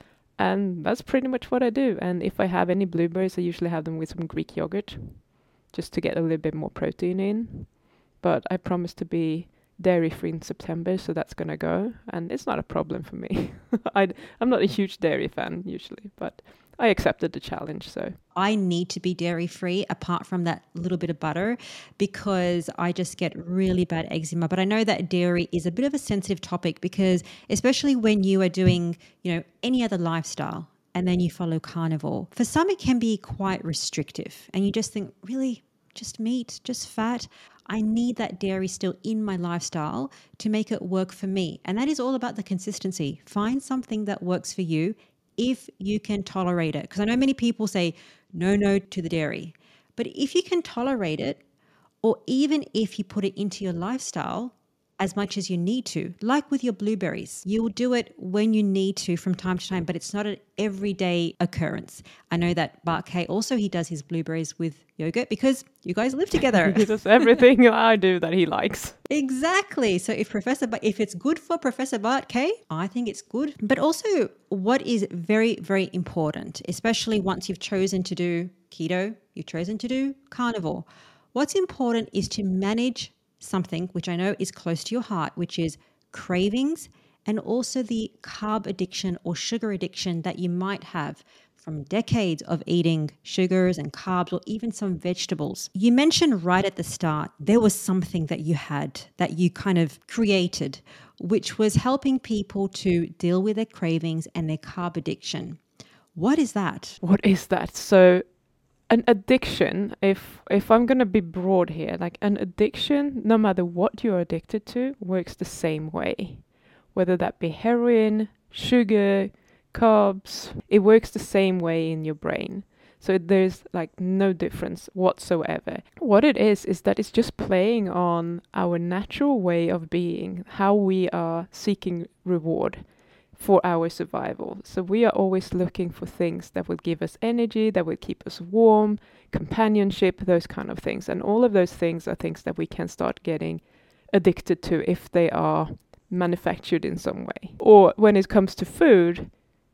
And that's pretty much what I do. And if I have any blueberries, I usually have them with some Greek yogurt, just to get a little bit more protein in. But I promise to be dairy-free in September, so that's gonna go, and it's not a problem for me. I'm not a huge dairy fan usually, but I accepted the challenge, so. I need to be dairy free apart from that little bit of butter because I just get really bad eczema. But I know that dairy is a bit of a sensitive topic because especially when you are doing, any other lifestyle and then you follow carnivore, for some it can be quite restrictive and you just think, really, just meat, just fat. I need that dairy still in my lifestyle to make it work for me. And that is all about the consistency. Find something that works for you if you can tolerate it. Because I know many people say no to the dairy. But if you can tolerate it, or even if you put it into your lifestyle as much as you need to, like with your blueberries, you will do it when you need to from time to time, but it's not an everyday occurrence. I know that Bart K also, he does his blueberries with yogurt because you guys live together. He does everything I do that he likes. Exactly. So if it's good for Professor Bart K, I think it's good. But also what is very, very important, especially once you've chosen to do keto, you've chosen to do carnivore, what's important is to manage something which I know is close to your heart, which is cravings and also the carb addiction or sugar addiction that you might have from decades of eating sugars and carbs or even some vegetables. You mentioned right at the start, there was something that you had that you kind of created, which was helping people to deal with their cravings and their carb addiction. What is that? What is that? So an addiction, if I'm going to be broad here, like an addiction, no matter what you're addicted to, works the same way. Whether that be heroin, sugar, carbs, it works the same way in your brain. So there's like no difference whatsoever. What it is that it's just playing on our natural way of being, how we are seeking reward for our survival. So we are always looking for things that will give us energy, that will keep us warm, companionship, those kind of things. And all of those things are things that we can start getting addicted to if they are manufactured in some way. Or when it comes to food,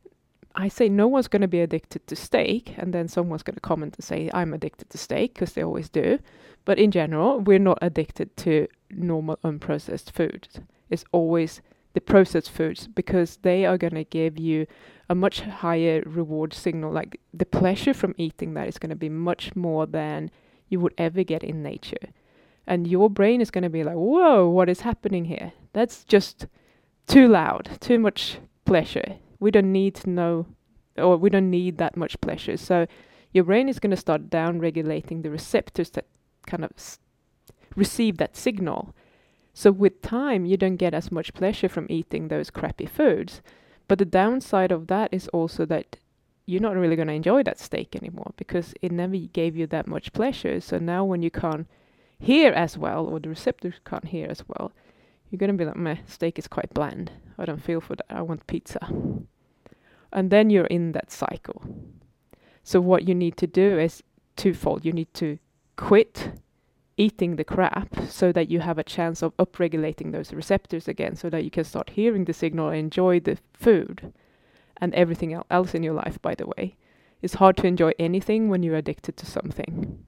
I say no one's going to be addicted to steak, and then someone's going to comment and say I'm addicted to steak, because they always do. But in general, we're not addicted to normal unprocessed foods. It's always the processed foods, because they are going to give you a much higher reward signal. Like the pleasure from eating that is going to be much more than you would ever get in nature. And your brain is going to be like, whoa, what is happening here? That's just too loud, too much pleasure. We don't need to know, or we don't need that much pleasure. So your brain is going to start down regulating the receptors that kind of receive that signal. So with time, you don't get as much pleasure from eating those crappy foods. But the downside of that is also that you're not really going to enjoy that steak anymore, because it never gave you that much pleasure. So now when you can't hear as well, or the receptors can't hear as well, you're going to be like, meh, steak is quite bland. I don't feel for that. I want pizza. And then you're in that cycle. So what you need to do is twofold. You need to quit eating the crap so that you have a chance of upregulating those receptors again, so that you can start hearing the signal and enjoy the food and everything else in your life, by the way. It's hard to enjoy anything when you're addicted to something.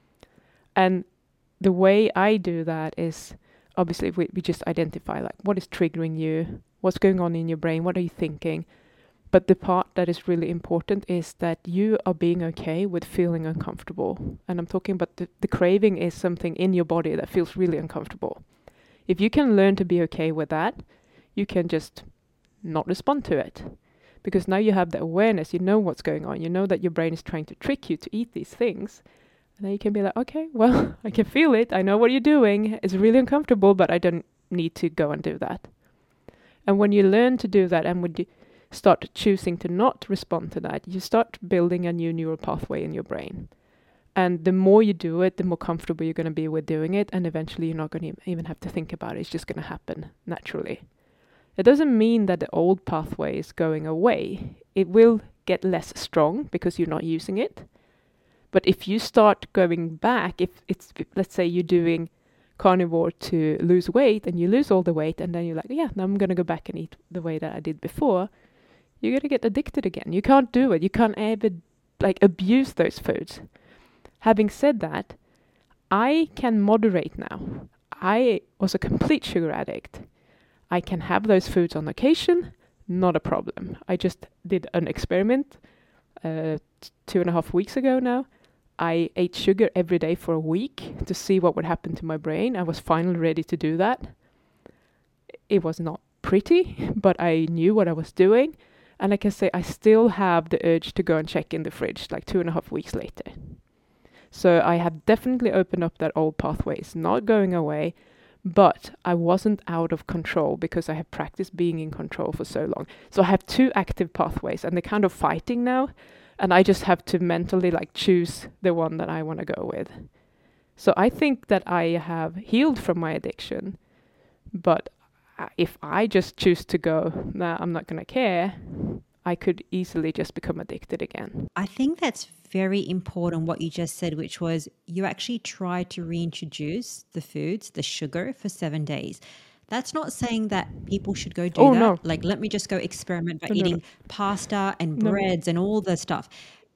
And the way I do that is, obviously, we just identify like what is triggering you, what's going on in your brain, what are you thinking. But the part that is really important is that you are being okay with feeling uncomfortable. And I'm talking about the craving is something in your body that feels really uncomfortable. If you can learn to be okay with that, you can just not respond to it. Because now you have the awareness, you know what's going on, you know that your brain is trying to trick you to eat these things. And then you can be like, okay, well, I can feel it, I know what you're doing, it's really uncomfortable, but I don't need to go and do that. And when you learn to do that, and when you start choosing to not respond to that, you start building a new neural pathway in your brain. And the more you do it, the more comfortable you're going to be with doing it, and eventually you're not going to even have to think about it, it's just going to happen naturally. It doesn't mean that the old pathway is going away. It will get less strong because you're not using it. But if you start going back, if let's say you're doing carnivore to lose weight and you lose all the weight and then you're like, yeah, now I'm going to go back and eat the way that I did before, you're going to get addicted again. You can't do it. You can't ever abuse those foods. Having said that, I can moderate now. I was a complete sugar addict. I can have those foods on occasion, not a problem. I just did an experiment 2.5 weeks ago now. I ate sugar every day for a week to see what would happen to my brain. I was finally ready to do that. It was not pretty, but I knew what I was doing. And I can say I still have the urge to go and check in the fridge 2.5 weeks later. So I have definitely opened up that old pathway. It's not going away, but I wasn't out of control because I have practiced being in control for so long. So I have 2 active pathways and they're kind of fighting now. And I just have to mentally choose the one that I want to go with. So I think that I have healed from my addiction. But if I just choose to go, nah, I'm not going to care, I could easily just become addicted again. I think that's very important what you just said, which was you actually try to reintroduce the foods, the sugar, for 7 days. That's not saying that people should go do that. No. Let me just go experiment by eating pasta and breads and all the stuff.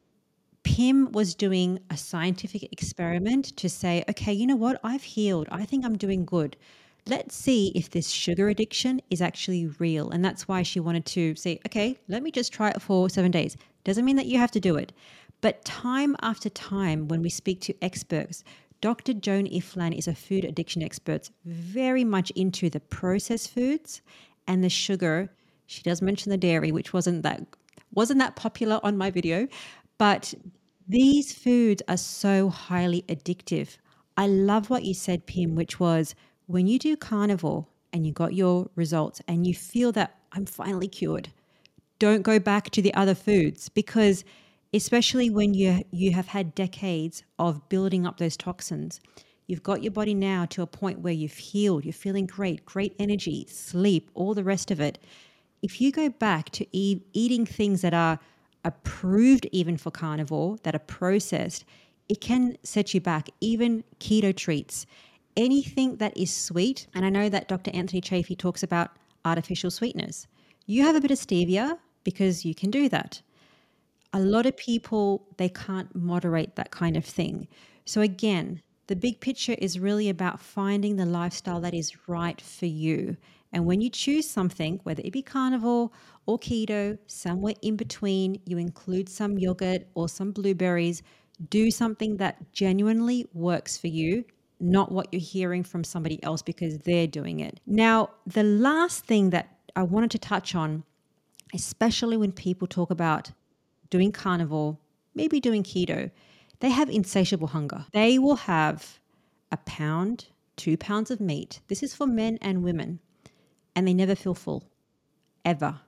Pim was doing a scientific experiment to say, okay, you know what? I've healed. I think I'm doing good. Let's see if this sugar addiction is actually real. And that's why she wanted to say, okay, let me just try it for 7 days. Doesn't mean that you have to do it. But time after time, when we speak to experts, Dr. Joan Iflan is a food addiction expert, very much into the processed foods and the sugar. She does mention the dairy, which wasn't that popular on my video, but these foods are so highly addictive. I love what you said, Pim, which was when you do carnivore and you got your results and you feel that I'm finally cured, don't go back to the other foods, because especially when you have had decades of building up those toxins, you've got your body now to a point where you've healed, you're feeling great energy, sleep, all the rest of it. If you go back to eating things that are approved even for carnivore, that are processed, it can set you back. Even keto treats, anything that is sweet. And I know that Dr. Anthony Chaffee talks about artificial sweeteners. You have a bit of stevia because you can do that. A lot of people, they can't moderate that kind of thing. So again, the big picture is really about finding the lifestyle that is right for you. And when you choose something, whether it be carnivore or keto, somewhere in between, you include some yogurt or some blueberries, do something that genuinely works for you, not what you're hearing from somebody else because they're doing it. Now, the last thing that I wanted to touch on, especially when people talk about doing carnivore, maybe doing keto, they have insatiable hunger. They will have 1 pound, 2 pounds of meat. This is for men and women. And they never feel full, ever.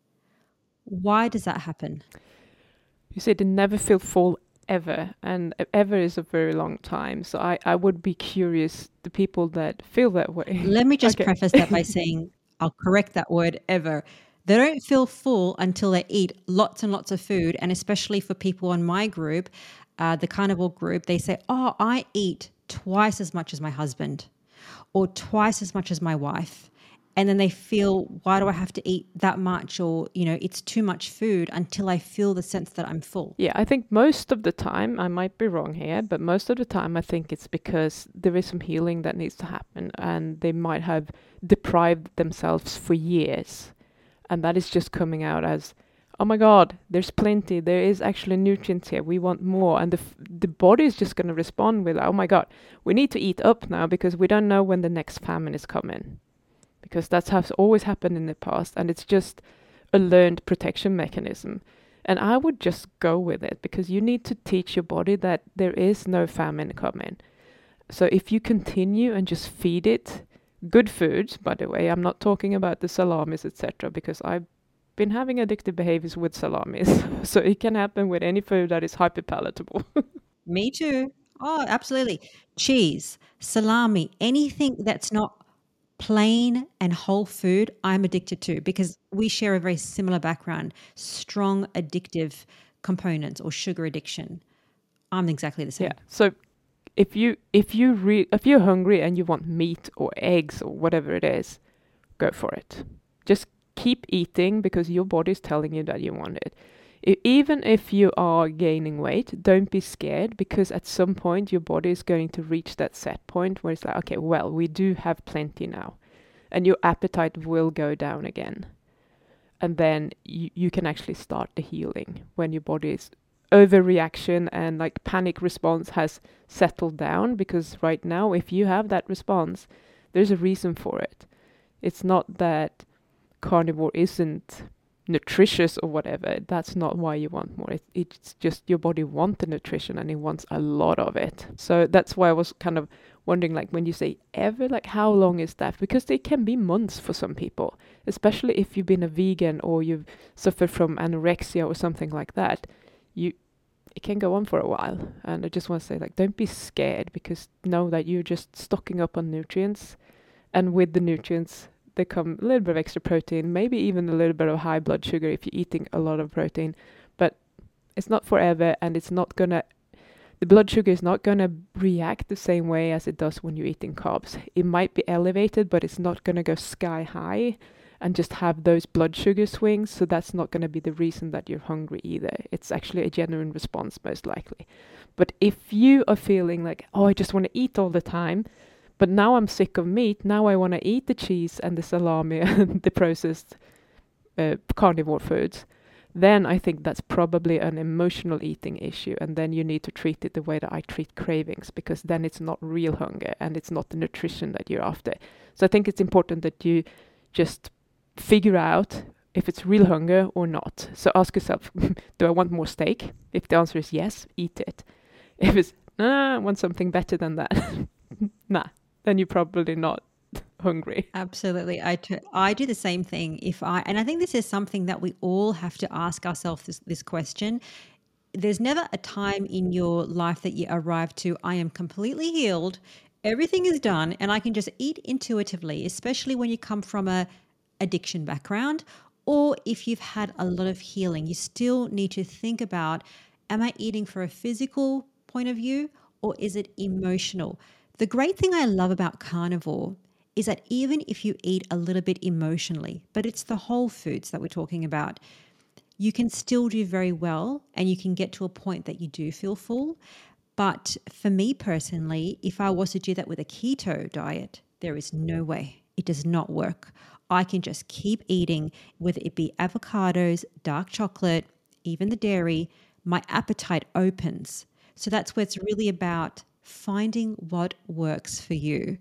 Why does that happen? You said they never feel full ever, and ever is a very long time. So I would be curious, the people that feel that way. Let me just preface that by saying, I'll correct that word, ever. They don't feel full until they eat lots and lots of food. And especially for people on my group, the carnivore group, they say, oh, I eat twice as much as my husband or twice as much as my wife. And then they feel, why do I have to eat that much? Or, it's too much food until I feel the sense that I'm full. Yeah, I think most of the time, I might be wrong here, but most of the time I think it's because there is some healing that needs to happen and they might have deprived themselves for years. And that is just coming out as, oh my God, there's plenty. There is actually nutrients here. We want more. And the body is just going to respond with, oh my God, we need to eat up now because we don't know when the next famine is coming. Because that's how it's always happened in the past. And it's just a learned protection mechanism. And I would just go with it because you need to teach your body that there is no famine coming. So if you continue and just feed it good food, by the way, I'm not talking about the salamis, etc., because I've been having addictive behaviors with salamis. So it can happen with any food that is hyperpalatable. Me too. Oh, absolutely. Cheese, salami, anything that's not plain and whole food, I'm addicted to because we share a very similar background, strong addictive components or sugar addiction. I'm exactly the same. Yeah. So if you're hungry and you want meat or eggs or whatever it is, go for it. Just keep eating because your body's telling you that you want it. Even if you are gaining weight, don't be scared because at some point your body is going to reach that set point where it's like, okay, well, we do have plenty now. And your appetite will go down again. And then you can actually start the healing when your body's overreaction and like panic response has settled down. Because right now, if you have that response, there's a reason for it. It's not that carnivore isn't nutritious or whatever. That's not why you want more. It's just your body wants the nutrition and it wants a lot of it. So that's why I was kind of wondering, like when you say ever, like how long is that? Because it can be months for some people, especially if you've been a vegan or you've suffered from anorexia or something like that. It can go on for a while. And I just want to say, like, don't be scared because know that you're just stocking up on nutrients, and with the nutrients there come a little bit of extra protein, maybe even a little bit of high blood sugar if you're eating a lot of protein, but it's not forever, and the blood sugar is not gonna react the same way as it does when you're eating carbs. It might be elevated, but it's not gonna go sky high and just have those blood sugar swings, so that's not gonna be the reason that you're hungry either. It's actually a genuine response most likely. But if you are feeling like, oh, I just want to eat all the time, but now I'm sick of meat. Now I want to eat the cheese and the salami and the processed carnivore foods. Then I think that's probably an emotional eating issue. And then you need to treat it the way that I treat cravings, because then it's not real hunger and it's not the nutrition that you're after. So I think it's important that you just figure out if it's real hunger or not. So ask yourself, do I want more steak? If the answer is yes, eat it. If it's, I want something better than that. Nah, then you're probably not hungry. Absolutely. I do the same thing and I think this is something that we all have to ask ourselves this question. There's never a time in your life that you arrive to, I am completely healed, everything is done, and I can just eat intuitively, especially when you come from a addiction background, or if you've had a lot of healing. You still need to think about, am I eating for a physical point of view or is it emotional? The great thing I love about carnivore is that even if you eat a little bit emotionally, but it's the whole foods that we're talking about, you can still do very well and you can get to a point that you do feel full. But for me personally, if I was to do that with a keto diet, there is no way. It does not work. I can just keep eating, whether it be avocados, dark chocolate, even the dairy, my appetite opens. So that's where it's really about finding what works for you.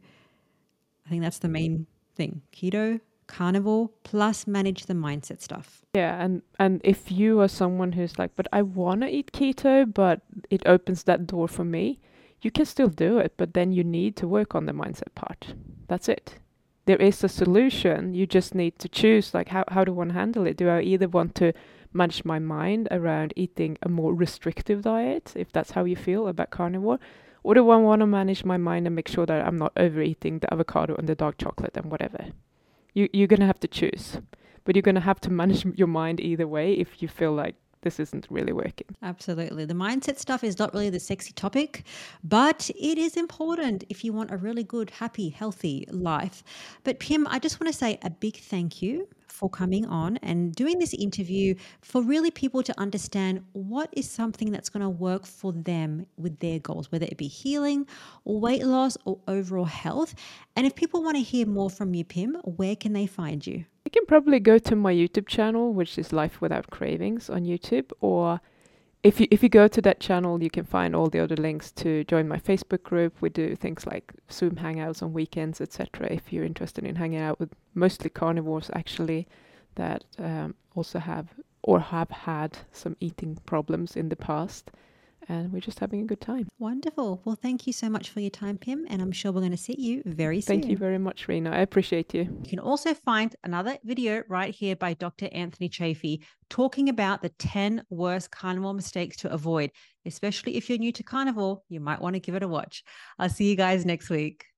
I think that's the main thing. Keto, carnivore, plus manage the mindset stuff. Yeah, and if you are someone who's like, but I want to eat keto, but it opens that door for me, you can still do it, but then you need to work on the mindset part. That's it. There is a solution. You just need to choose, like, how do I want to handle it? Do I either want to manage my mind around eating a more restrictive diet, if that's how you feel about carnivore, or do I want to manage my mind and make sure that I'm not overeating the avocado and the dark chocolate and whatever? You're going to have to choose. But you're going to have to manage your mind either way if you feel like this isn't really working. Absolutely. The mindset stuff is not really the sexy topic, but it is important if you want a really good, happy, healthy life. But Pim, I just want to say a big thank you for coming on and doing this interview, for really people to understand what is something that's going to work for them with their goals, whether it be healing or weight loss or overall health. And if people want to hear more from you, Pim, where can they find you? can probably go to my YouTube channel, which is Life Without Cravings on YouTube, or if you go to that channel, you can find all the other links to join my Facebook group. We do things like Zoom hangouts on weekends, etc. If you're interested in hanging out with mostly carnivores, actually, that also have had some eating problems in the past, and we're just having a good time. Wonderful. Well, thank you so much for your time, Pim, and I'm sure we're going to see you very soon. Thank you very much, Rena. I appreciate you. You can also find another video right here by Dr. Anthony Chaffee talking about the 10 worst carnivore mistakes to avoid. Especially if you're new to carnivore, you might want to give it a watch. I'll see you guys next week.